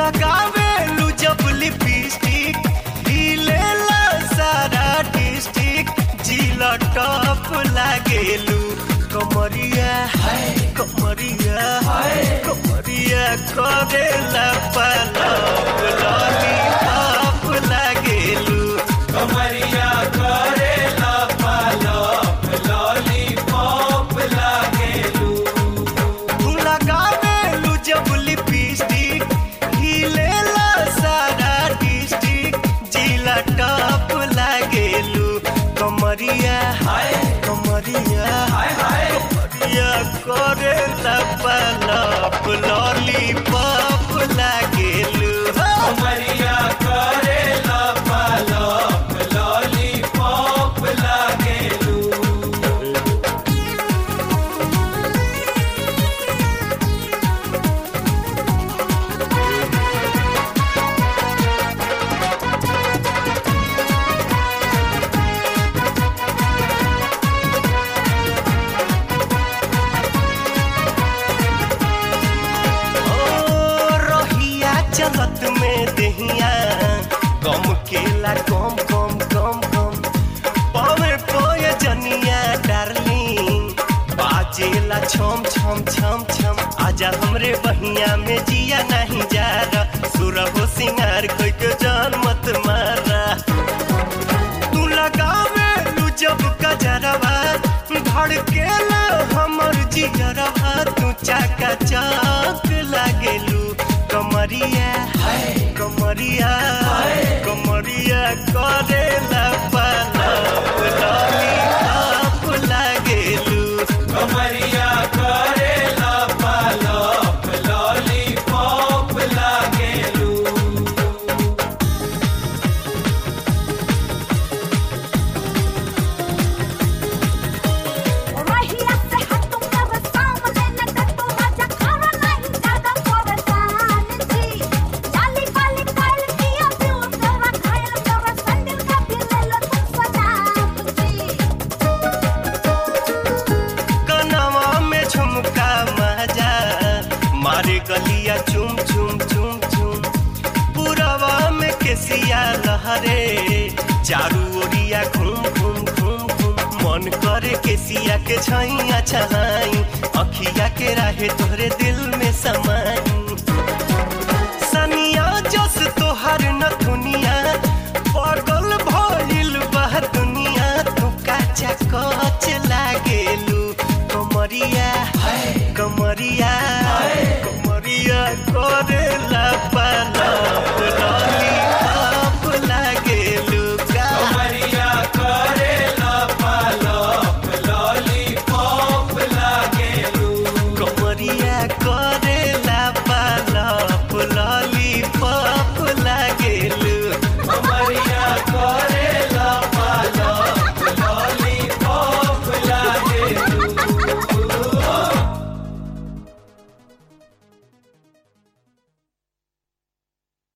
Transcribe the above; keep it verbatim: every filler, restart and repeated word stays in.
लगावे लू जब लिपस्टिक हिलेला सारा डिस्ट्रिक्ट जिला टॉप लागेलू कमरिया कमरिया कमरिया करेला पलप लॉलीपॉप लागेलू कमरिया करेला पलप लॉलीपॉप लागेलू तू लगावेलू जब लिपस्टिक हिलेला सारा डिस्ट्रिक्ट जिला टॉप लागेलू कमरिया कमरिया कमरिया करेला पलप लॉलीपॉप लागेलू कमरिया करेला पलप लॉलीपॉप लागेलू चलत में दहिया कम केला कम कम कम कम पावे पोए जनिया डार्लिंग बाजेला छम छम छम छम आजा हमरे बहिया में जिया नहीं जा रहा सुरहो सिंगार कोई के जान मत मारा तू लगावे लू जब कजरवा धड़केला हमर जिगरवा तू चाका चौक लागेलू कमरिया कमरिया कमरिया करेला पलप लॉलीपॉप लागेलू कमरिया करेला पलप लॉलीपॉप लागेलू गलिया चुम चुम चुम चुम पुरवा में केसिया लहरे चारू ओरिया घूम घूम घूम घूम मन करे केसिया के छैया छहाई अखिया के राहे तोहरे दिल में समाई सनिया जस तोहर नथुनिया पागल भइल बा दुनिया तू काचा कच